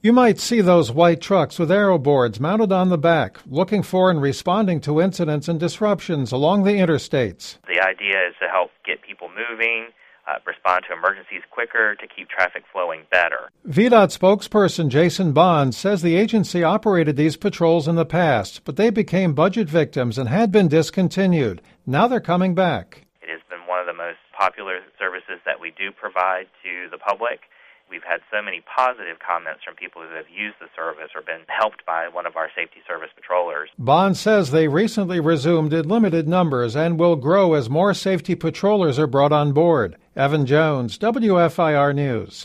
You might see those white trucks with aero boards mounted on the back, looking for and responding to incidents and disruptions along the interstates. The idea is to help get people moving, respond to emergencies quicker, to keep traffic flowing better. VDOT spokesperson Jason Bond says the agency operated these patrols in the past, but they became budget victims and had been discontinued. Now they're coming back. It has been one of the most popular services that we do provide to the public. We've had so many positive comments from people who have used the service or been helped by one of our safety service patrollers. Bond says they recently resumed in limited numbers and will grow as more safety patrollers are brought on board. Evan Jones, WFIR News.